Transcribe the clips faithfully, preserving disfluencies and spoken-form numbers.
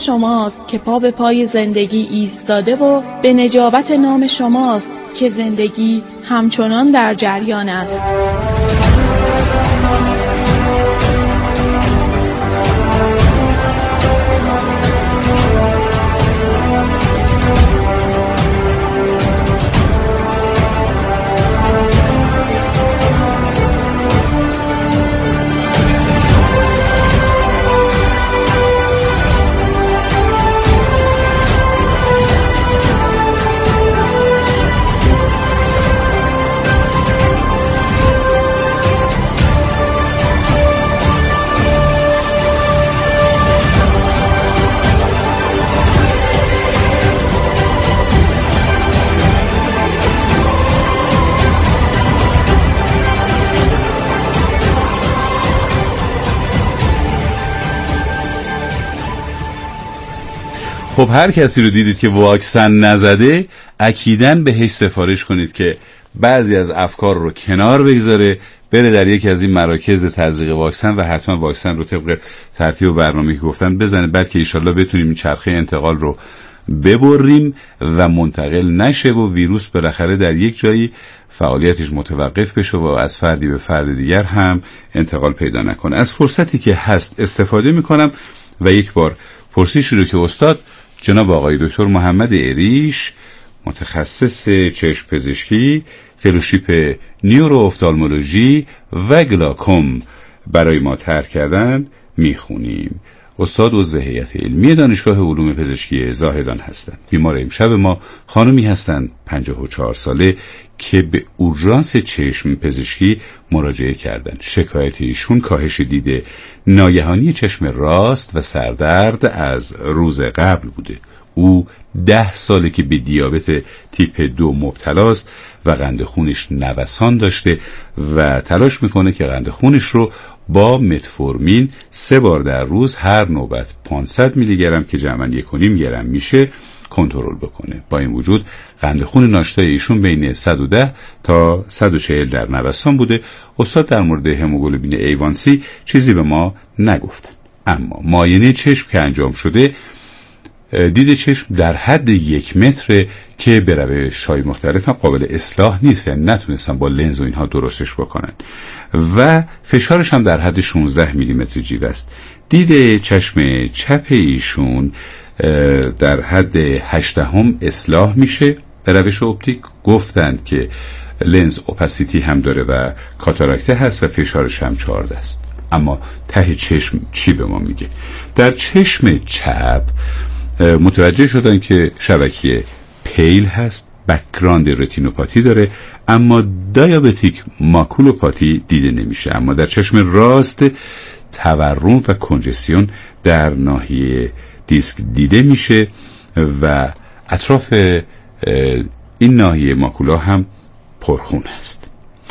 شماست که پا به پای زندگی ایستاده و به نجابت نام شماست که زندگی همچنان در جریان است. خب هر کسی رو دیدید که واکسن نزده اکیداً بهش سفارش کنید که بعضی از افکار رو کنار بگذاره، بره در یکی از این مراکز تزریق واکسن و حتما واکسن رو طبق ترتیب و برنامه‌ای که گفتن بزنه، بلکه ایشالله بتونیم این چرخه انتقال رو ببریم و منتقل نشه و ویروس بالاخره در یک جایی فعالیتش متوقف بشه و از فردی به فرد دیگر هم انتقال پیدا نکنه. از فرصتی که هست استفاده میکنم و یک بار پرسشی رو که استاد جناب آقای دکتر محمد اریش، متخصص چشم پزشکی، فلوشیپ نیورو افتالمولوژی و گلاکوم برای ما طرح کردن میخونیم. استاد عضو هیئت علمی دانشگاه علوم پزشکی زاهدان هستند. بیمار امشب ما خانمی هستند پنجاه و چهار ساله که به اورژانس چشم پزشکی مراجعه کردند. شکایت ایشون کاهش دید ناگهانی چشم راست و سردرد از روز قبل بوده. او ده ساله که به دیابت تیپ دو مبتلاست و قند خونش نوسان داشته و تلاش میکنه که قند خونش رو با متفورمین سه بار در روز هر نوبت پانصد میلی گرم که جمعاً یک و نیم گرم میشه کنترل بکنه. با این وجود قند خون ناشتای ایشون بین صد و ده تا صد و چهل در نوسان بوده. استاد در مورد هموگلوبین ایوانسی چیزی به ما نگفتن، اما معاینه چشم که انجام شده دید چشم در حد یک متر که به روش‌های مختلف هم قابل اصلاح نیست، یعنی نتونستن با لنز و اینها درستش بکنن و فشارش هم در حد شانزده میلیمتر جیوه است. دید چشم چپ ایشون در حد هشدهم اصلاح میشه به روش اپتیک. گفتند که لنز اوپاسیتی هم داره و کاتاراکته هست و فشارش هم چهارده است. اما ته چشم چی به ما میگه؟ در چشم چپ متوجه شدن که شبکیه پیل هست، بک‌گراند رتینوپاتی داره، اما دیابتیک ماکولوپاتی دیده نمیشه. اما در چشم راست تورم و کنجسیون در ناحیه دیسک دیده میشه و اطراف این ناحیه ماکولا هم پرخون است.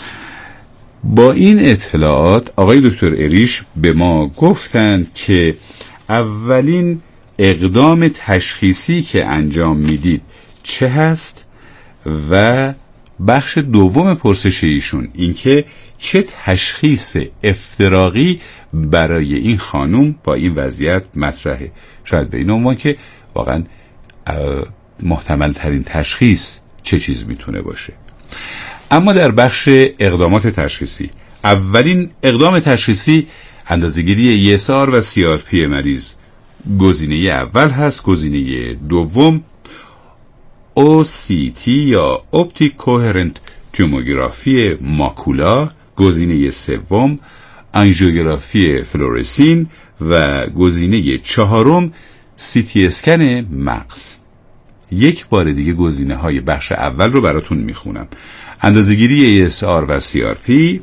با این اطلاعات آقای دکتر اریش به ما گفتند که اولین اقدام تشخیصی که انجام میدید چه هست و بخش دوم پرسش ایشون این که چه تشخیص افتراقی برای این خانم با این وضعیت مطرحه. شاید به این عنوان که واقعا محتمل ترین تشخیص چه چیز میتونه باشه. اما در بخش اقدامات تشخیصی اولین اقدام تشخیصی اندازه‌گیری ای اس آر و سی آر پی مریض گزینه اول هست. گزینه دوم او سی تی یا اپتیک کوهرنت توموگرافی ماکولا، گزینه سوم آنژیوگرافی فلورسین و گزینه چهارم سی تی اسکن مغز. یک بار دیگه گزینه های بخش اول رو براتون میخونم. اندازه‌گیری ای اس آر و سی آر پی،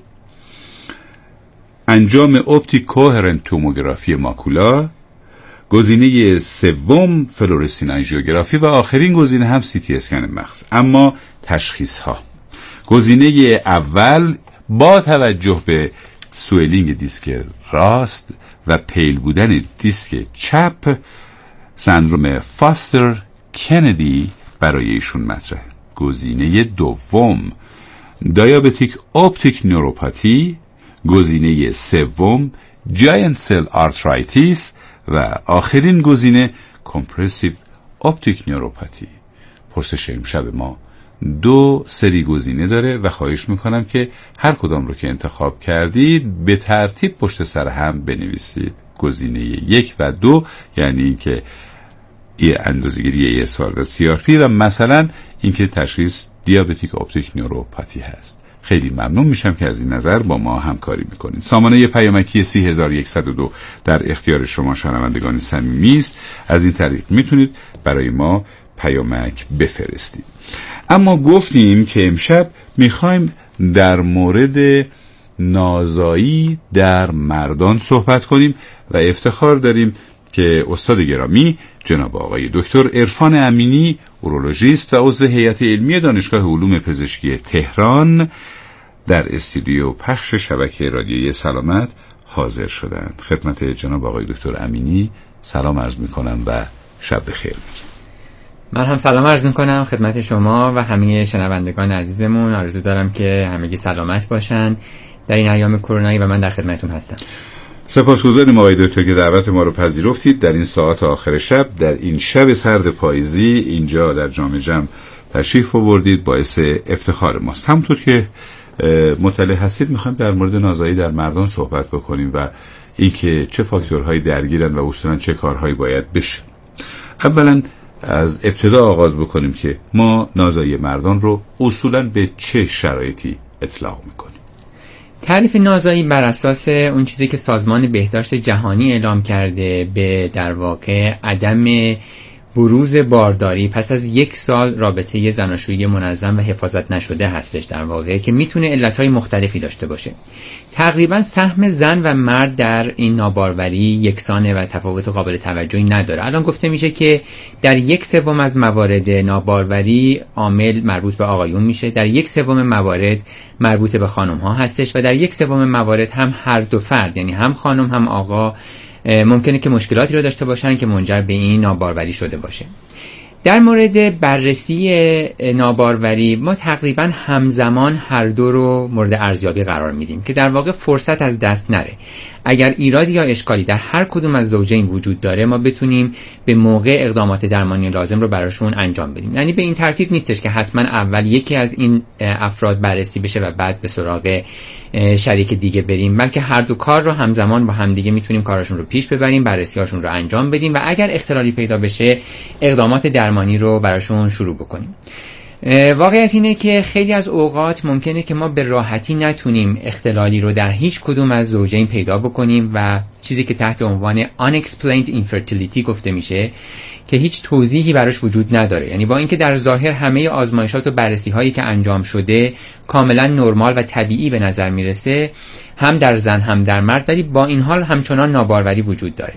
انجام اپتیک کوهرنت توموگرافی ماکولا، گزینه سوم فلورسین آنژیوگرافی و آخرین گزینه هم سی تی اسکن مغز. اما تشخیص ها: گزینه اول با توجه به سوئلینگ دیسک راست و پیل بودن دیسک چپ سندروم فاستر کندی برای ایشون مطرحه. گزینه دوم دیابتیک اپتیک نوروپاتی، گزینه سوم جاینت سل آرترایتیس و آخرین گزینه کمپرسیو اپتیک نیوروپاتی. پرسش امشب ما دو سری گزینه داره و خواهش میکنم که هر کدام رو که انتخاب کردید به ترتیب پشت سر هم بنویسید. گزینه یک و دو یعنی اینکه یه اندازه‌گیری یه سوال سی آر پی و مثلا اینکه تشخیص دیابتیک اپتیک نیوروپاتی هست. خیلی ممنون میشم که از این نظر با ما همکاری میکنید. سامانه پیامکی سی هزار و صد و دو در اختیار شما شنوندگان صمیمی است. از این طریق میتونید برای ما پیامک بفرستید. اما گفتیم که امشب میخوایم در مورد نازایی در مردان صحبت کنیم و افتخار داریم که استاد گرامی جناب آقای دکتر عرفان امینی، اورولوژیست و عضو هیئت علمی دانشگاه علوم پزشکی تهران، در استودیو پخش شبکه رادیویی سلامت حاضر شدند. خدمت جناب آقای دکتر امینی سلام عرض میکنم و شب بخیر میگم. من هم سلام عرض میکنم خدمت شما و همه شنوندگان عزیزمون. آرزو دارم که همگی سلامت باشن در این ایام کرونایی و من در خدمتتون هستم. سپاسگزاریم آقای دکتر که دعوت ما رو پذیرفتید در این ساعت آخر شب، در این شب سرد پاییزی اینجا در جام جم تشریف آوردید. باعث افتخار ماست. همونطور که مطلع هستید میخوایم در مورد نازایی در مردان صحبت بکنیم و اینکه چه فاکتورهایی درگیرن و اصولا چه کارهایی باید بشه. اولا از ابتدا آغاز بکنیم که ما نازایی مردان رو اصولا به چه شرایطی اطلاق میکنیم. تعریف نازایی بر اساس اون چیزی که سازمان بهداشت جهانی اعلام کرده به در واقع عدم بروز بارداری پس از یک سال رابطه زناشویی منظم و حفاظت نشده هستش، در واقع که میتونه علتهای مختلفی داشته باشه. تقریبا سهم زن و مرد در این ناباروری یکسانه و تفاوت قابل توجهی نداره. الان گفته میشه که در یک سوم از موارد ناباروری عامل مربوط به آقایون میشه، در یک سوم موارد مربوط به خانم ها هستش و در یک سوم موارد هم هر دو فرد یعنی هم خانم هم آقا ممکنه که مشکلاتی رو داشته باشن که منجر به این ناباروری شده باشه. در مورد بررسی ناباروری ما تقریبا همزمان هر دو رو مورد ارزیابی قرار میدیم که در واقع فرصت از دست نره. اگر ایرادی یا اشکالی در هر کدوم از زوجین وجود داره ما بتونیم به موقع اقدامات درمانی لازم رو براشون انجام بدیم. یعنی به این ترتیب نیستش که حتما اول یکی از این افراد بررسی بشه و بعد به سراغ شریک دیگه بریم، بلکه هر دو کار رو همزمان با همدیگه میتونیم کاراشون رو پیش ببریم، بررسی‌هاشون رو انجام بدیم و اگر اختلالی پیدا بشه اقدامات درمانی رو براشون شروع بکنیم. واقعیت اینه که خیلی از اوقات ممکنه که ما به راحتی نتونیم اختلالی رو در هیچ کدوم از زوجین پیدا بکنیم و چیزی که تحت عنوان unexplained infertility گفته میشه که هیچ توضیحی براش وجود نداره. یعنی با اینکه در ظاهر همه آزمایشات و بررسی هایی که انجام شده کاملا نرمال و طبیعی به نظر میرسه هم در زن هم در مرد، ولی با این حال همچنان ناباروری وجود داره.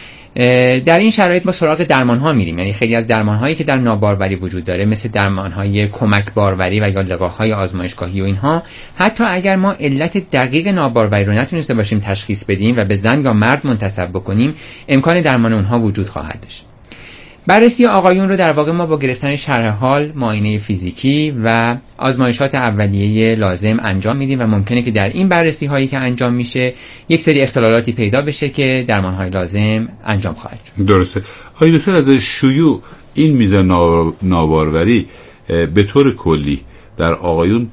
در این شرایط ما سراغ درمان ها میریم. یعنی خیلی از درمان هایی که در ناباروری وجود داره مثل درمان های کمک باروری و یا لقاح های آزمایشگاهی و اینها، حتی اگر ما علت دقیق ناباروری رو نتونسته باشیم تشخیص بدیم و به زن یا مرد منتسب بکنیم امکان درمان اونها وجود خواهد داشت. بررسی آقایون رو در واقع ما با گرفتن شرح حال، معاینه فیزیکی و آزمایشات اولیه لازم انجام میدیم و ممکنه که در این بررسی هایی که انجام میشه یک سری اختلالاتی پیدا بشه که درمان های لازم انجام خواهد شد. درسته. آقای دکتر از شیوع این میزان ناباروری به طور کلی در آقایون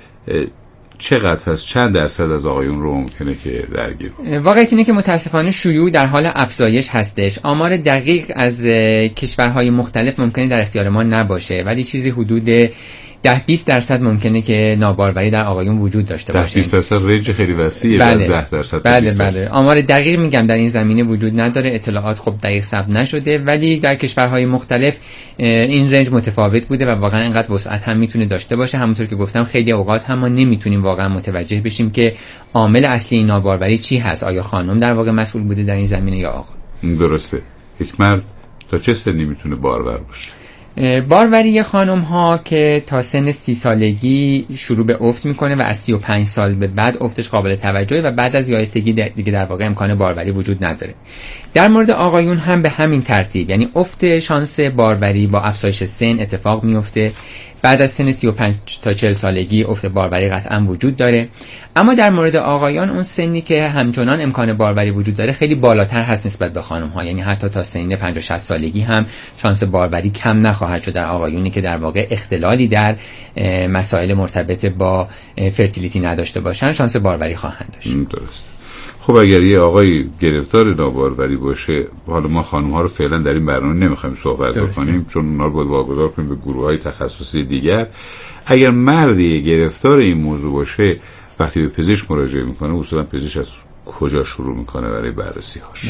چقدر هست؟ چند درصد از آقایون رو ممکنه که درگیر کنه؟ واقعیت اینه که متاسفانه شیوع در حال افزایش هستش. آمار دقیق از کشورهای مختلف ممکنه در اختیار ما نباشه، ولی چیزی حدود ده بیست درصد ممکنه که ناباروری در آقایون وجود داشته باشه. ده بیست درصد رنج خیلی وسیعه. بله. از ده درصد. بله بله. آمار دقیق میگم در این زمینه وجود نداره، اطلاعات خب دقیق ثبت نشده، ولی در کشورهای مختلف این رنج متفاوت بوده و واقعا اینقدر وسعت هم میتونه داشته باشه. همونطور که گفتم خیلی اوقات هم ما نمیتونیم واقعا متوجه بشیم که عامل اصلی این ناباروری چی هست. آیا خانم در واقع مسئول بوده در این زمینه یا آقا؟ درسته. یک مرد تا چه سنی میتونه بارور باشه؟ باروری خانم ها که تا سن سی سالگی شروع به افت میکنه و از سی و پنج سال به بعد افتش قابل توجهه و بعد از یائسگی دیگه در واقع امکان باروری وجود نداره. در مورد آقایون هم به همین ترتیب، یعنی افت شانس باروری با افزایش سن اتفاق میفته. بعد از سن سی و پنج تا چهل سالگی افت باروری قطعا وجود داره، اما در مورد آقایان اون سنی که همچنان امکان باروری وجود داره خیلی بالاتر هست نسبت به خانم ها، یعنی حتی تا سن پنجاه شصت سالگی هم شانس باروری کم نخواهد شد در آقایونی که در واقع اختلالی در مسائل مرتبط با فرتیلیتی نداشته باشن، شانس باروری خواهند داشت. درست. خب اگر یه آقای گرفتار ناباروری باشه، حالا ما خانم ها رو فعلا در این برنامه نمیخوایم صحبت بکنیم چون اونا رو باید واگذار کنیم به گروه های تخصصی دیگر. اگر مردی گرفتار این موضوع باشه، وقتی به پزشک مراجعه میکنه اصولا پزشک از کجا شروع میکنه برای بررسی هاش؟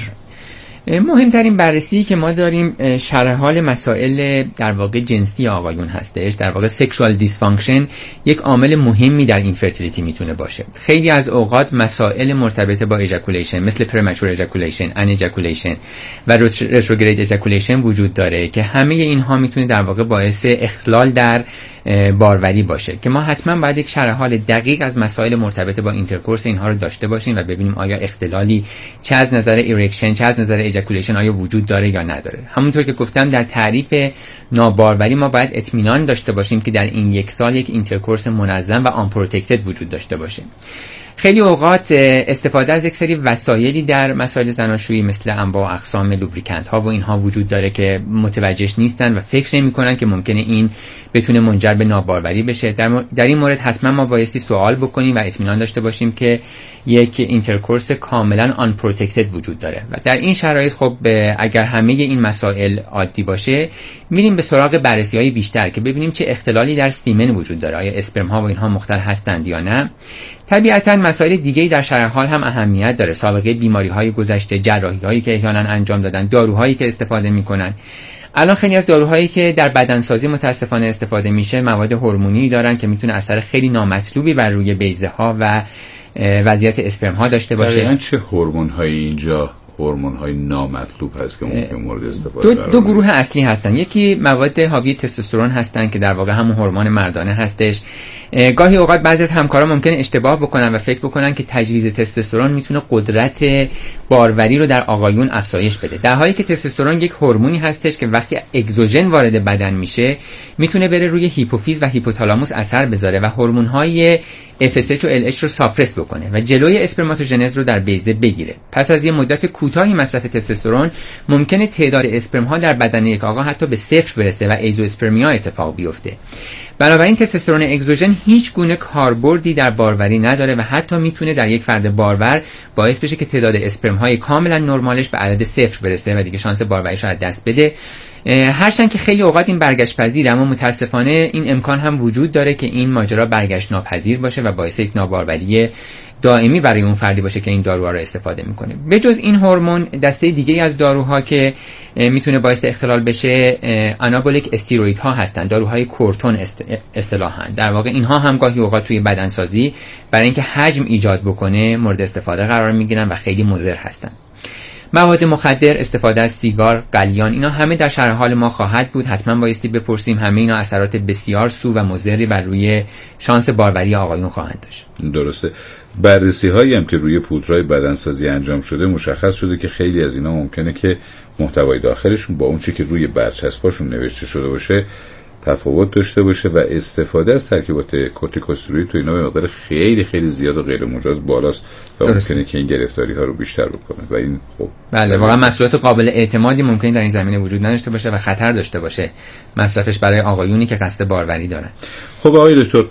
مهمترین بررسی که ما داریم شرح حال مسائل در واقع جنسی آقایون هستش. در واقع سکشوال دیسفانکشن یک عامل مهمی در اینفرتیلیتی میتونه باشه. خیلی از اوقات مسائل مرتبط با اژاکولیشن مثل پرمچور اژاکولیشن، ان اژاکولیشن و رتروگرید اژاکولیشن وجود داره که همه اینها میتونه در واقع باعث اختلال در باروری باشه که ما حتما باید یک شرح حال دقیق از مسائل مرتبط با اینترکورس اینها رو داشته باشیم و ببینیم آیا اختلالی چه از نظر ایرکشن چه از نظر اژاکولیشن آیا وجود داره یا نداره. همونطور که گفتم در تعریف ناباروری ما باید اطمینان داشته باشیم که در این یک سال یک اینترکورس منظم و آن پروتکتد وجود داشته باشه. خیلی اوقات استفاده از یک سری وسایلی در مسائل زناشویی مثل انواع و اقسام لوبریکانت ها و اینها وجود داره که متوجهش نیستن و فکر نمی‌کنن که ممکنه این بتونه منجر به ناباروری بشه. در, در این مورد حتما ما بایستی سوال بکنیم و اطمینان داشته باشیم که یک اینترکورس کاملا آن پروتکتد وجود داره و در این شرایط خب اگر همه این مسائل عادی باشه میریم به سراغ بررسی‌های بیشتر که ببینیم چه اختلالی در سیمن وجود داره، آیا اسپرم ها و اینها مختل هستند یا نه. طبیعتاً مسائل دیگه‌ای در شرح حال هم اهمیت داره، سابقه بیماری‌های گذشته، جراحی‌هایی که احیانا انجام دادن، داروهایی که استفاده می‌کنن. الان خیلی از داروهایی که در بدنسازی متاسفانه استفاده میشه مواد هورمونی دارن که میتونه اثر خیلی نامطلوبی بر روی بیضه‌ها و وضعیت اسپرم ها داشته باشه. دقیقاً چه هورمون‌هایی اینجا هورمون‌های نامطلوب هست که ممکن مورد استفاده دو, دو گروه اصلی هستن. یکی مواد حاوی تستوسترون هستن که در واقع همون هورمون مردانه هستش. گاهی اوقات بعضی از همکارا ممکنه اشتباه بکنن و فکر بکنن که تجویز تستوسترون میتونه قدرت باروری رو در آقایون افزایش بده، در حالی که تستوسترون یک هورمونی هستش که وقتی اگزوژن وارد بدن میشه میتونه بره روی هیپوفیز و هیپوتالاموس اثر بذاره و هورمون‌های اف اس اچ و ال اچ رو ساپرس بکنه و جلوی اسپرماتوژنز رو در بیضه بگیره. پس از یه مدت کوتاهی مصرف تستوسترون ممکنه تعداد اسپرم ها در بدن یک آقا حتی به صفر برسه و ایزواسپرمیا اتفاق بیفته. بنابراین تستوسترون اگزوژن هیچ گونه کاربردی در باروری نداره و حتی میتونه در یک فرد بارور باعث بشه که تعداد اسپرم های کاملا نرمالش به عدد صفر برسه و دیگه شانس باروریش رو از دست بده. هرچند که خیلی اوقات این برگشت پذیره، اما متاسفانه این امکان هم وجود داره که این ماجرا برگشت ناپذیر باشه و باعث یک ناباروری دائمی برای اون فردی باشه که این داروها رو استفاده میکنه. به جز این هورمون دسته دیگه از داروها که میتونه باعث اختلال بشه آنابولیک استیروئیدها هستن، داروهای کورتون اصطلاحاً. در واقع اینها هم گاهی اوقات توی بدنسازی برای اینکه حجم ایجاد بکنه مورد استفاده قرار میگیرن و خیلی مضر هستن. مواد مخدر، استفاده از سیگار، قلیان، اینا همه در شرح حال ما خواهد بود. حتما بایستی بپرسیم، همه اینا اثرات بسیار سو و مضری بر روی شانس باروری آقایون خواهند داشت. درسته. بررسی هایی هم که روی پودرهای بدنسازی انجام شده مشخص شده که خیلی از اینا ممکنه که محتوای داخلشون با اون چیزی که روی برچسباشون نوشته شده باشه تفاوت داشته باشه و استفاده از ترکیبات کورتیکوستروئید تو اینا به مقدار خیلی خیلی زیاد و غیر مجاز بالاست و ممکنه که این گرفتاری ها رو بیشتر بکنه و این خب بله واقعا مسئولیت قابل اعتمادی ممکنه در این زمینه وجود نداشته باشه و خطر داشته باشه مصرفش برای آقایونی که قصد باروری دارن. خب آقای دکتر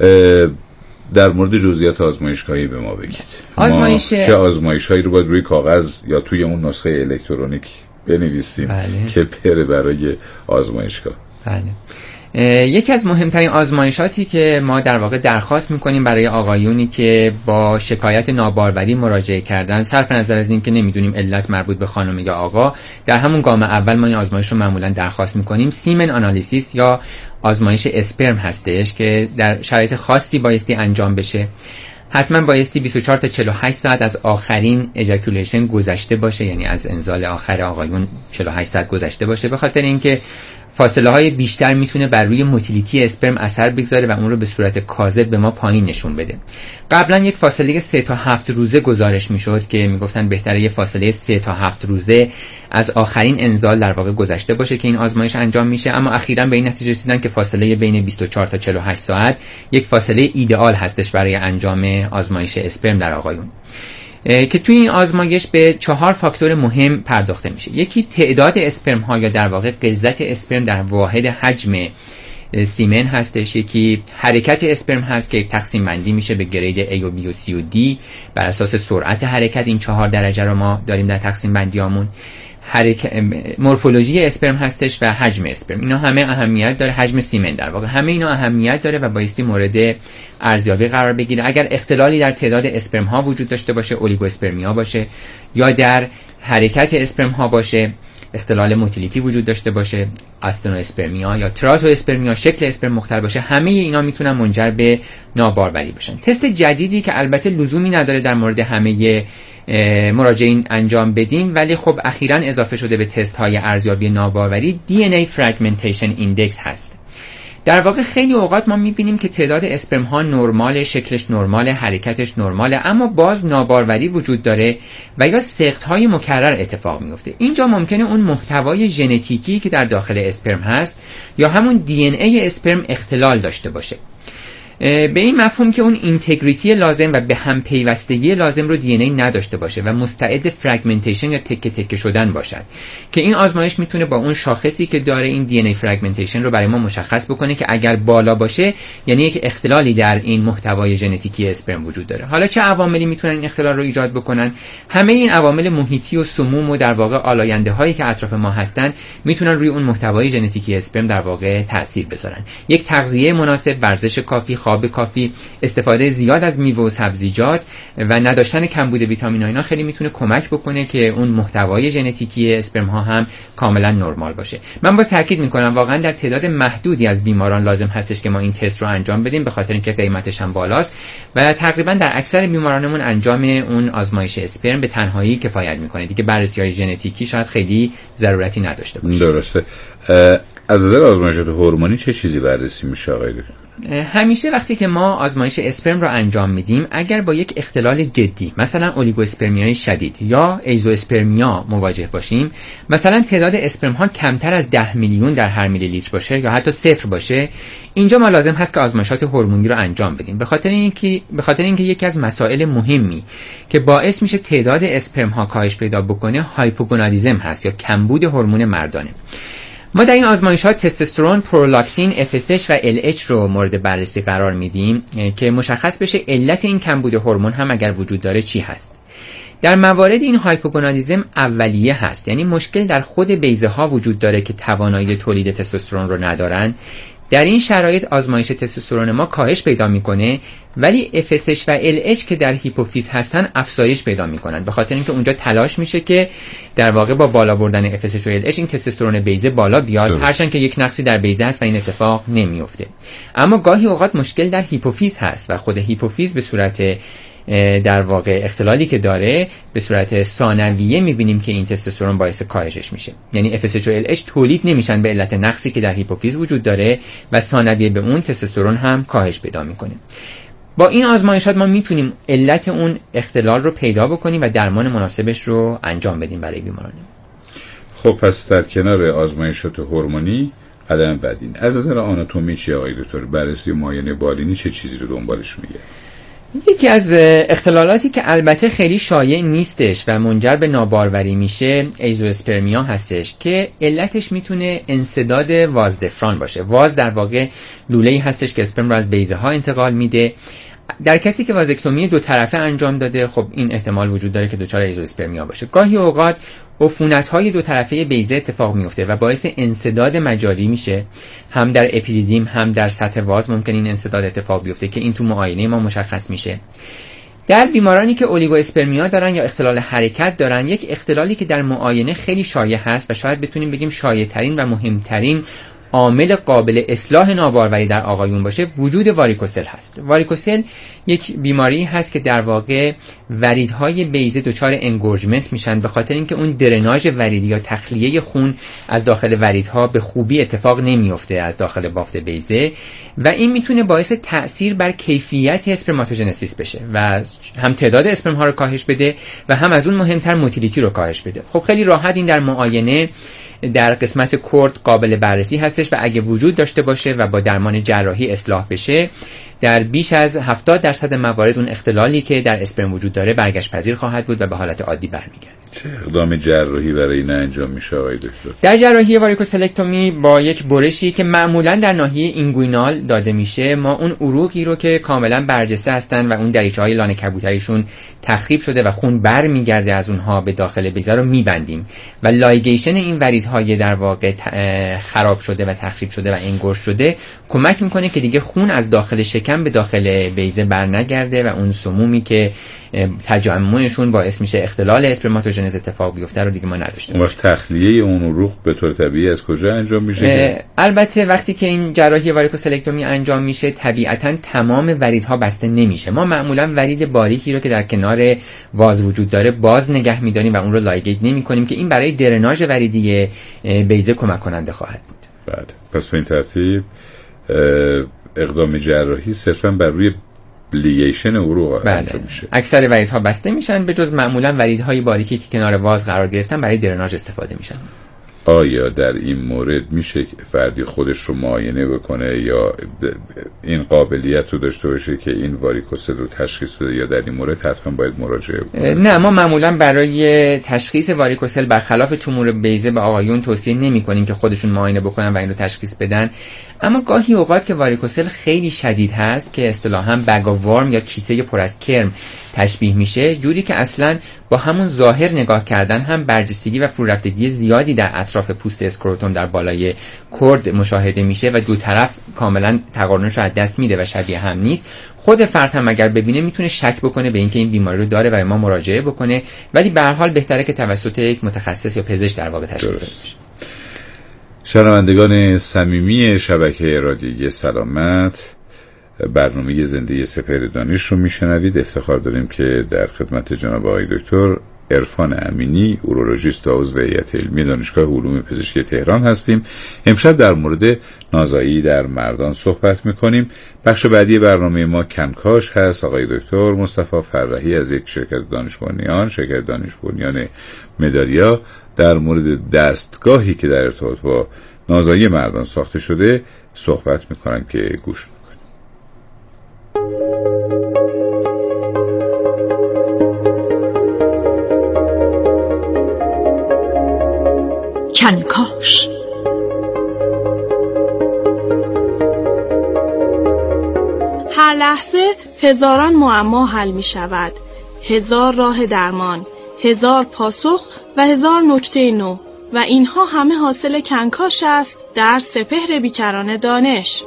در مورد جزئیات آزمایشگاهی به ما بگید. آزمایش چه آزمایش‌هایی رو باید روی کاغذ یا توی اون نسخه الکترونیک بنویسیم بله. که بره برای آزمایشگاه؟ بله. یکی از مهمترین آزمایشاتی که ما در واقع درخواست میکنیم برای آقایونی که با شکایت ناباروری مراجعه کردن، صرف نظر از این که نمیدونیم علت مربوط به خانم یا آقا، در همون گام اول ما این آزمایش رو معمولا درخواست میکنیم. سیمن آنالیسیس یا آزمایش اسپرم هستش که در شرایط خاصی بایستی انجام بشه. حتما بایستی بیست و چهار تا چهل و هشت ساعت از آخرین اژاکولیشن گذشته باشه، یعنی از انزال آخر آقایون چهل و هشت ساعت گذشته باشه، به خاطر اینکه فاصله های بیشتر میتونه بر روی موتیلیتی اسپرم اثر بگذاره و اون رو به صورت کاذب به ما پایین نشون بده. قبلا یک فاصله سه تا هفت روزه گزارش میشد که میگفتن بهتره یه فاصله سه تا هفت روزه از آخرین انزال در واقع گذشته باشه که این آزمایش انجام میشه، اما اخیراً به این نتیجه رسیدن که فاصله بین بیست و چهار تا چهل و هشت ساعت یک فاصله ایدئال هستش برای انجام آزمایش اسپرم در آقایون. که توی این آزمایش به چهار فاکتور مهم پرداخته میشه. یکی تعداد اسپرم ها یا در واقع غلظت اسپرم در واحد حجم سیمن هستش، یکی حرکت اسپرم هست که تقسیم بندی میشه به گرید A و B و C و D بر اساس سرعت حرکت. این چهار درجه رو ما داریم در تقسیم بندیامون. حرکت مورفولوژی اسپرم هستش و حجم اسپرم. اینا همه اهمیت داره، حجم سیمن در واقع همه اینا اهمیت داره و بایستی مورد ارزیابی قرار بگیره. اگر اختلالی در تعداد اسپرم ها وجود داشته باشه، اولیگو اسپرمیا باشه، یا در حرکت اسپرم ها باشه، اختلال موتیلیتی وجود داشته باشه، آستنو اسپرمیا یا تراتو اسپرمیا، شکل اسپرم مختلف باشه، همه اینا میتونن منجر به ناباروری بشن. تست جدیدی که البته لزومی نداره در مورد همه مراجعین انجام بدیم، ولی خب اخیراً اضافه شده به تست های ارزیابی ناباروری، دی ان ای Fragmentation Index هست. در واقع خیلی اوقات ما میبینیم که تعداد اسپرم ها نرمال، شکلش نرمال، حرکتش نرماله، اما باز ناباروری وجود داره و یا سقط های مکرر اتفاق میفته. اینجا ممکنه اون محتوای ژنتیکی که در داخل اسپرم هست یا همون دی ان ای اسپرم اختلال داشته باشه. به این مفهوم که اون اینتگریتی لازم و به هم پیوستگی لازم رو دی ان ای نداشته باشه و مستعد فرگمنتیشن یا تکه تکه شدن باشد، که این آزمایش میتونه با اون شاخصی که داره این دی ان ای فرگمنتیشن رو برای ما مشخص بکنه که اگر بالا باشه یعنی یک اختلالی در این محتوای ژنتیکی اسپرم وجود داره. حالا چه عواملی میتونن این اختلال رو ایجاد بکنن؟ همه این عوامل محیطی و سموم و در واقع آلاینده هایی که اطراف ما هستن میتونن روی اون محتوای ژنتیکی اسپرم در واقع تاثیر بذارن. یک تغذیه مناسب، ورزش کافی، خواب کافی، استفاده زیاد از میوه و سبزیجات و نداشتن کمبود ویتامین ها، اینا خیلی میتونه کمک بکنه که اون محتوای ژنتیکی اسپرم ها هم کاملا نرمال باشه. من باز تاکید میکنم واقعا در تعداد محدودی از بیماران لازم هستش که ما این تست رو انجام بدیم، به خاطر اینکه قیمتش هم بالاست و تقریبا در اکثر بیمارانمون انجام اون آزمایش اسپرم به تنهایی کفایت میکنه. دیگه بررسی‌های ژنتیکی شاید خیلی ضرورتی نداشته باشه. درسته. از نظر آزمایشات هورمونی چه چیزی بررسی میشه آقای دکتر؟ همیشه وقتی که ما آزمایش اسپرم رو انجام میدیم، اگر با یک اختلال جدی مثلا اولیگو اسپرمیای شدید یا ایزو اسپرمیا مواجه باشیم، مثلا تعداد اسپرم ها کمتر از ده میلیون در هر میلی لیتر باشه یا حتی صفر باشه، اینجا ما لازم هست که آزمایشات هورمونی رو انجام بدیم. به خاطر اینکه به خاطر اینکه یکی از مسائل مهمی که باعث میشه تعداد اسپرم ها کاهش پیدا بکنه هایپوگونادیسم هست یا کمبود هورمون مردانه. ما در این آزمایشات تستوسترون، پرولاکتین، اف اس اچ و ال اچ رو مورد بررسی قرار میدیم که مشخص بشه علت این کمبود هورمون هم اگر وجود داره چی هست. در موارد این هایپوگونادیسم اولیه هست، یعنی مشکل در خود بیضه ها وجود داره که توانایی تولید تستوسترون رو ندارن. در این شرایط آزمایش تستوسترون ما کاهش پیدا میکنه، ولی اف اس اچ و ال اچ که در هیپوفیز هستن افزایش پیدا میکنن، به خاطر اینکه اونجا تلاش میشه که در واقع با بالا بردن اف اس اچ و ال اچ این تستوسترون بیضه بالا بیاد، هرچند که یک نقصی در بیضه هست و این اتفاق نمیفته. اما گاهی اوقات مشکل در هیپوفیز هست و خود هیپوفیز به صورت در واقع اختلالی که داره به صورت ثانویه میبینیم که این تستوسترون باعث کاهشش میشه، یعنی اف اس اچ و ال اچ تولید نمیشن به علت نقصی که در هیپوفیز وجود داره و ثانویه به اون تستوسترون هم کاهش پیدا میکنه. با این آزمایشات ما میتونیم علت اون اختلال رو پیدا بکنیم و درمان مناسبش رو انجام بدیم برای بیماران. خب پس در کنار آزمایشات هورمونی قدم بعدی از نظر آناتومی چی آقای دکتر؟ بررسی معاینه بالینی چه چیزی رو دنبالش میگه؟ یکی از اختلالاتی که البته خیلی شایع نیستش و منجر به ناباروری میشه ایزواسپرمیا هستش که علتش میتونه انسداد وازدفران باشه. واز در واقع لوله‌ای هستش که اسپرم رو از بیضه ها انتقال میده. در کسی که وازکتومی دو طرفه انجام داده، خب این احتمال وجود داره که دچار ایزواسپرمیا باشه. گاهی اوقات عفونت‌های دو طرفه بیضه اتفاق میفته و باعث انسداد مجاری میشه، هم در اپیدیدیم هم در سطح واز ممکن این انسداد اتفاق بیفته که این تو معاینه ما مشخص میشه. در بیمارانی که اولیگو اسپرمیا دارن یا اختلال حرکت دارن، یک اختلالی که در معاینه خیلی شایع هست و شاید بتونیم بگیم شایع ترین و مهمترین عامل قابل اصلاح ناباروری در آقایون باشه وجود واریکوسل هست. واریکوسل یک بیماری هست که در واقع وریدهای بیضه دچار انگورجمنت میشن به خاطر اینکه اون درناژ وریدی یا تخلیه خون از داخل وریدها به خوبی اتفاق نمیفته از داخل بافت بیضه و این میتونه باعث تأثیر بر کیفیت اسپرماتوژنسیس بشه و هم تعداد اسپرم ها رو کاهش بده و هم از اون مهمتر موتیلیتی رو کاهش بده. خب خیلی راحت این در معاینه در قسمت کورد قابل بررسی هستش و اگه وجود داشته باشه و با درمان جراحی اصلاح بشه در بیش از هفتاد درصد موارد اون اختلالی که در اسپرم وجود داره برگشت پذیر خواهد بود و به حالت عادی برمیگرده. چه اقدام جراحی برای این انجام میشه آقای دکتر؟ در جراحی واریکوسلکتومی با یک برشی که معمولا در ناحیه اینگوینال داده میشه ما اون عروقی رو که کاملا برجسته هستن و اون دریچه های لانه کبوتریشون تخریب شده و خون برمیگرده از اونها به داخل بیضه رو میبندیم و لایگیشن این وریدهای در واقع خراب شده و تخریب شده و انگشت شده کمک میکنه که دیگه خون از داخل شکم به داخل بیضه برنگرده و اون سمومی که تجمعشون باعث میشه اختلال اسپرماتوژنز اتفاق بیفته رو دیگه ما نداشته اون وقت تخلیه اون عروق به طور طبیعی از کجا انجام میشه؟ البته وقتی که این جراحی واریکوسلکتومی انجام میشه طبیعتا تمام وریدها بسته نمیشه. ما معمولا ورید باریکی رو که در کنار واز وجود داره باز نگه میداریم و اون رو لایگیت نمیکنیم که این برای درناژ وریدی بیضه کمک کننده خواهد بود. بله. پس به این ترتیب اقدام جراحی صرفا بر روی لیگیشن عروق انجام میشه. اکثر وریدها بسته میشن به جز معمولا وریدهای باریکی که کنار واز قرار گرفتن برای درناژ استفاده میشن. آیا در این مورد میشه که فردی خودش رو معاینه بکنه یا این قابلیت رو داشته باشه که این واریکوسل رو تشخیص بده یا در این مورد حتما باید مراجعه بکنه؟ نه، ما معمولا برای تشخیص واریکوسل برخلاف تومور بیضه به آقایون توصیه نمی کنیم که خودشون معاینه بکنن و این رو تشخیص بدن. اما گاهی اوقات که واریکوسل خیلی شدید هست که اصطلاحاً بگ آف ورم یا کیسه پر از کرم تشبیه میشه، جوری که اصلا با همون ظاهر نگاه کردن هم برجستگی و فرورفتگی زیادی در اطراف پوست اسکروتوم در بالای کورد مشاهده میشه و دو طرف کاملا تقارنش رو از دست میده و شبیه هم نیست. خود فرد هم اگر ببینه میتونه شک بکنه به اینکه این بیماری رو داره و به ما مراجعه بکنه، ولی به هر حال بهتره که توسط یک متخصص یا پزشک در واقع تشخیص بشه. شنوندگان صمیمی شبکه رادیویی سلامت، برنامه زنده سپهر دانش رو میشنوید. افتخار داریم که در خدمت جناب آقای دکتر عرفان امینی، اورولوژیست و عضو هیئت علمی دانشگاه علوم پزشکی تهران هستیم. امشب در مورد نازایی در مردان صحبت میکنیم. بخش بعدی برنامه ما کنکاش هست. آقای دکتر مصطفی فرحی از یک شرکت دانش بنیان، شرکت دانش بنیان مداریا، در مورد دستگاهی که در ارتباط با نازایی مردان ساخته شده صحبت میکنن که گوش میکنیم. کنکاش. هر لحظه هزاران معما حل می شود، هزار راه درمان، هزار پاسخ و هزار نکته نو، و اینها همه حاصل کنکاش است در سپهر بیکران دانش.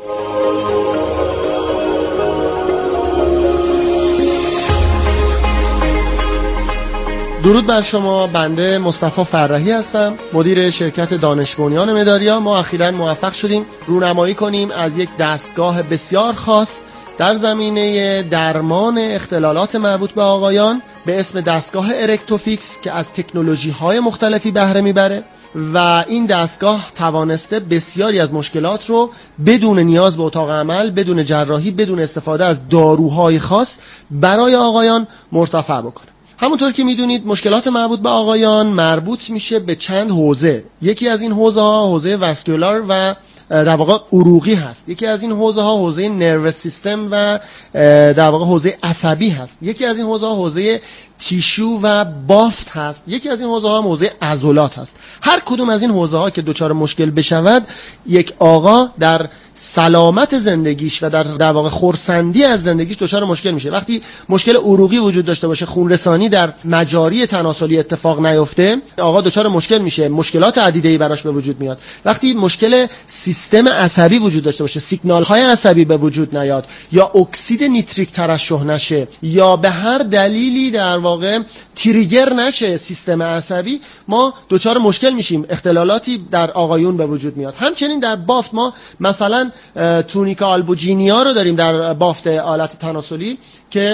درود بر شما. بنده مصطفی فرحی هستم، مدیر شرکت دانش بنیان مداریا. ما اخیراً موفق شدیم رونمایی کنیم از یک دستگاه بسیار خاص در زمینه درمان اختلالات مربوط به آقایان به اسم دستگاه ارکتوفیکس که از تکنولوژی‌های مختلفی بهره میبره و این دستگاه توانسته بسیاری از مشکلات رو بدون نیاز به اتاق عمل، بدون جراحی، بدون استفاده از داروهای خاص برای آقایان مرتفع بکنه. همونطور که میدونید مشکلات مربوط به آقایان مربوط میشه به چند حوزه. یکی از این حوزه ها حوزه واسکولار و در واقع عروقی هست. یکی از این حوزه ها حوزه نروس سیستم و در واقع حوزه عصبی هست. یکی از این حوزه ها حوزه تیشو و بافت هست. یکی از این حوزه ها حوزه عضلات هست. هر کدوم از این حوزه ها که دچار مشکل بشود، یک آقا در سلامت زندگیش و در در واقع خرسندی از زندگیش دچار مشکل میشه. وقتی مشکل عروقی وجود داشته باشه، خونرسانی در مجاری تناسلی اتفاق نیفته، آقا دچار مشکل میشه، مشکلات عدیده‌ای براش به وجود میاد. وقتی مشکل سیستم عصبی وجود داشته باشه، سیگنال های عصبی به وجود نیاد، یا اکسید نیتریک ترشح نشه، یا به هر دلیلی در واقع واقع تریگر نشه سیستم عصبی، ما دچار مشکل میشیم، اختلالاتی در آقایون به وجود میاد. همچنین در بافت ما مثلا تونیکا آلبوجینیا رو داریم در بافت آلت تناسلی که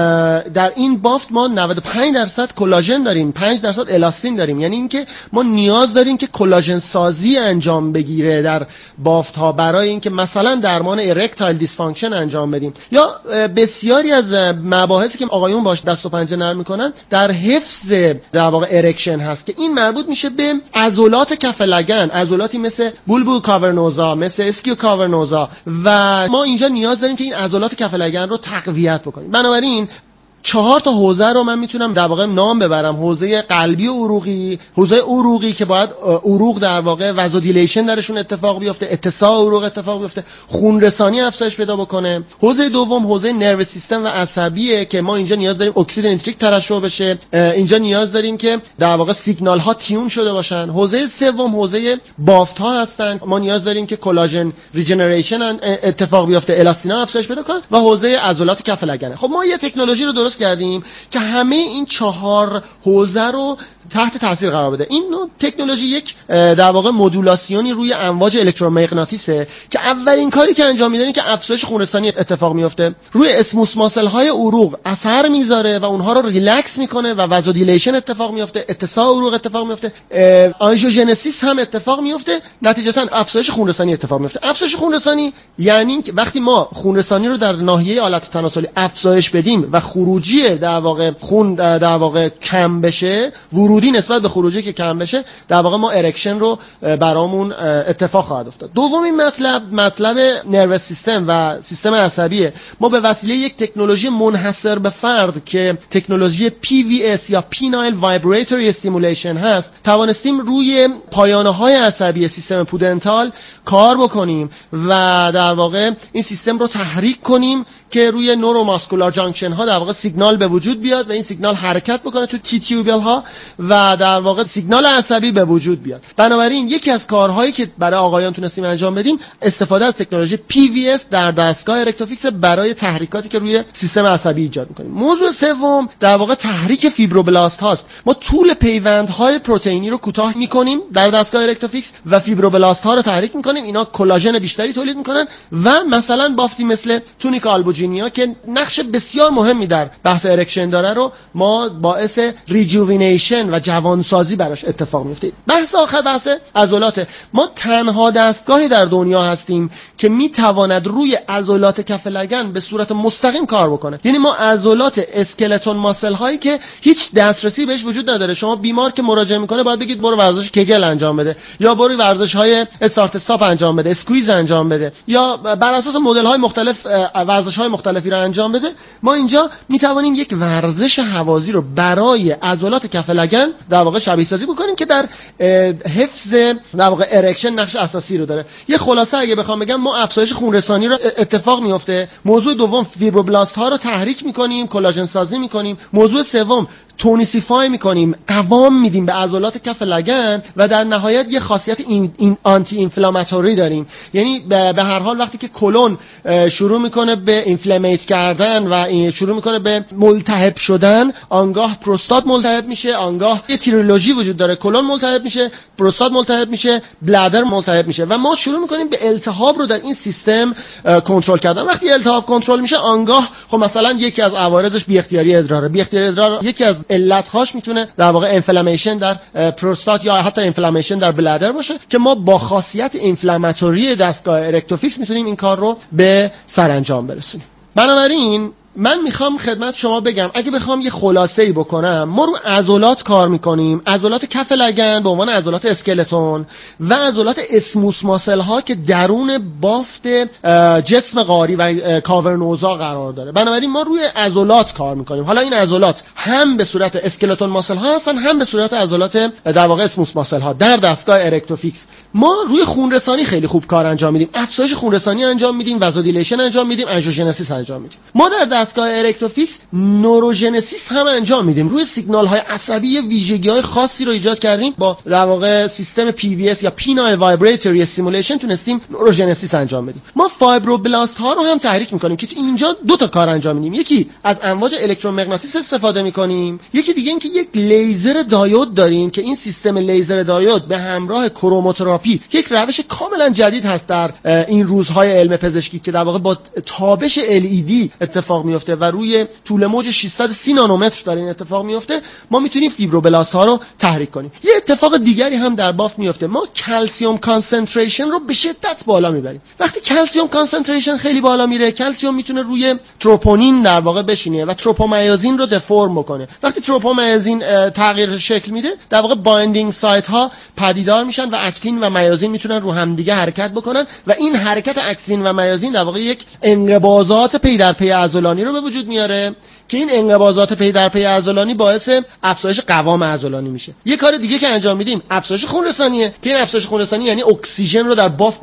در این بافت ما نود و پنج درصد کلاژن داریم، پنج درصد الاستین داریم. یعنی اینکه ما نیاز داریم که کلاژن سازی انجام بگیره در بافت ها برای اینکه مثلا درمان ارکتایل دیسفانکشن انجام بدیم. یا بسیاری از مباحثی که آقایون باش دست و پنجه نرم میکنن در حفظ در واقع ارکشن هست که این مربوط میشه به عضلات کف لگن، عضلاتی مثل بولبول کاورنوزا، مثل اسکیو کاورنوزا، و ما اینجا نیاز داریم که این عضلات کف لگن رو تقویت بکنیم. بنابراین چهار تا حوزه رو من میتونم در واقع نام ببرم: حوزه قلبی و عروقی، حوزه عروقی که باید عروق در واقع وازودیلیشن درشون اتفاق بیفته، اتساع عروق اتفاق بیفته، خون رسانی افزایش پیدا بکنه. حوزه دوم حوزه نرو سیستم و عصبیه که ما اینجا نیاز داریم اکسید نیتریک ترشح بشه، اینجا نیاز داریم که در واقع سیگنال ها تیون شده باشن. حوزه سوم حوزه بافت ها هستن، ما نیاز داریم که کلاژن ریجنریشن اتفاق بیفته، الاستینا افزایش پیدا کنه، و حوزه عضلات کف لگن. خب ما یه تکنولوژی رو درست کردیم که همه این چهار حوزه رو تحت تاثیر قرار بده. این نوع تکنولوژی یک در واقع مدولاسیونی روی امواج الکترومغناطیسه که اولین کاری که انجام میده اینه که افزایش خون رسانی اتفاق میفته، روی اسموس ماسل های عروق اثر میذاره و اونها رو ریلکس میکنه و وازودیلیشن اتفاق میفته، اتساع عروق اتفاق میفته، آنژیوژنسیس هم اتفاق میفته، نتیجتا افزایش خون رسانی اتفاق میفته. افزایش خون رسانی یعنی که وقتی ما خون رسانی رو در ناحیه آلت تناسلی افزایش بدیم و خروجی در واقع خون در واقع کم بشه، ورودی نسبت به خروجی که کم بشه، در واقع ما ارکشن رو برامون اتفاق خواهد افتاد. دومین مطلب مطلب نرو سیستم و سیستم عصبیه. ما به وسیله یک تکنولوژی منحصر به فرد که تکنولوژی پی وی اس یا پینایل وایبریتوری استیمولیشن هست، توانستیم روی پایانه‌های عصبی سیستم پودنتال کار بکنیم و در واقع این سیستم رو تحریک کنیم که روی نوروماسکولار جانکشن ها در واقع سیگنال به وجود بیاد و این سیگنال حرکت بکنه تو تی تیوبل ها و در واقع سیگنال عصبی به وجود بیاد. بنابراین یکی از کارهایی که برای آقایان تونستیم انجام بدیم استفاده از تکنولوژی پی وی اس در دستگاه ارکتوفیکس برای تحریکاتی که روی سیستم عصبی ایجاد می‌کنیم. موضوع سوم در واقع تحریک فیبروبلاست هاست. ما طول پیوندهای پروتئینی رو کوتاه می‌کنیم در دستگاه ارکتوفیکس و فیبروبلاست ها رو تحریک می‌کنیم. اینا کلاژن بیشتری تولید می‌کنن و مثلا بافتی مثل تونیکا آلبوجینیا که نقش بسیار مهمی در بحث ارکشن داره رو ما باعث ریجوینیشن و جوانسازی براش اتفاق میفته. بحث آخر بحث عضلات. ما تنها دستگاهی در دنیا هستیم که میتواند روی عضلات کف لگن به صورت مستقیم کار بکنه. یعنی ما عضلات اسکلتون ماسل هایی که هیچ دسترسی بهش وجود نداره، شما بیمار که مراجعه میکنه باید بگید برو ورزش کگل انجام بده یا برو ورزش های استارت استاپ انجام بده، اسکویز انجام بده یا بر اساس مدل های مختلف ورزش های مختلفی رو انجام بده. ما اینجا میتوانیم یک ورزش هوازی رو برای عضلات کف لگن در واقع شبیه سازی بکنیم که در حفظ در واقع ارکشن نقش اساسی رو داره. یه خلاصه اگه بخوام بگم، ما افزایش خون رسانی رو اتفاق میفته. موضوع دوم فیبروبلاست ها رو تحریک میکنیم، کلاژن سازی میکنیم. موضوع سوم تونیسیفای میکنیم، قوام میدیم به عضلات کف لگن و در نهایت یه خاصیت این, این آنتی اینفلاماتوری داریم. یعنی به هر حال وقتی که کلون شروع میکنه به اینفلامیت کردن و شروع میکنه به ملتهب شدن، آنگاه پروستات ملتهب میشه، آنگاه یه تیرولوژی وجود داره، کلون ملتهب میشه، پروستات ملتهب میشه، بلادر ملتهب میشه و ما شروع میکنیم به التهاب رو در این سیستم کنترل کردن. وقتی التهاب کنترل میشه، آنگاه خب مثلا یکی از عوارضش بی اختیاری ادرار، بی اختیاری ادرار یکی از علت‌هاش میتونه در واقع اینفلامیشن در پروستات یا حتی اینفلامیشن در بلادر باشه که ما با خاصیت اینفلاماتوری دستگاه ارکتوفیکس میتونیم این کار رو به سرانجام برسونیم. بنابراین من میخوام خدمت شما بگم، اگه بخوام یه خلاصه‌ای بکنم، ما رو عضلات کار میکنیم، عضلات کف لگن به عنوان عضلات اسکلتون و عضلات اسموس ماسل ها که درون بافت جسم قاری و کاورنوزا قرار داره. بنابراین ما روی عضلات کار میکنیم. حالا این عضلات هم به صورت اسکلتون ماسل ها هستن، هم به صورت عضلات در واقع اسموس ماسل ها. در دستگاه ارکتوفیکس ما روی خون رسانی خیلی خوب کار انجام میدیم، افزایش خون رسانی انجام میدیم، وازودیلیشن انجام میدیم، آنژیوژنسیس انجام میدیم. ما در دستگاه الکتروفیکس نوروژنسیس هم انجام میدیم. روی سیگنال های عصبی ویژگی های خاصی رو ایجاد کردیم با در واقع سیستم پی وی اس یا پینایل وایبریتوری استیمولیشن تونستیم نوروژنسیس انجام بدیم. ما فایبروبلاست ها رو هم تحریک میکنیم که تو اینجا دو تا کار انجام میدیم. یکی از امواج الکترومغناطیس استفاده میکنیم، یکی دیگه این که یک لیزر دایود داریم که این سیستم لیزر دایود به همراه کروموتراپی یک روش کاملا جدید هست در این روزهای علم پزشکی که در واقع با تابش ال ای دی اتفاق میفته و روی طول موج ششصد و سی نانومتر داره این اتفاق میفته. ما میتونیم فیبروبلاست ها رو تحریک کنیم. یه اتفاق دیگری هم در بافت میفته، ما کلسیم کانسنتریشن رو به شدت بالا میبریم. وقتی کلسیم کانسنتریشن خیلی بالا میره، کلسیم میتونه روی تروپونین در واقع بشینه و تروپومایوزین رو دفرم بکنه. وقتی تروپومایوزین تغییر شکل میده، در واقع بایندینگ سایت ها پدیدار میشن و اکتین و مایوزین میتونن رو هم دیگه حرکت بکنن و این حرکت اکتین و مایوزین در واقع یک انقباضات پی در پی عضلانی رو به وجود میاره که این انقباضات پی در پی عضلانی باعث افزایش قوام عضلانی میشه. یه کار دیگه که انجام میدیم افزایش خون رسانیه که این افزایش خون رسانی یعنی اکسیژن رو در بافت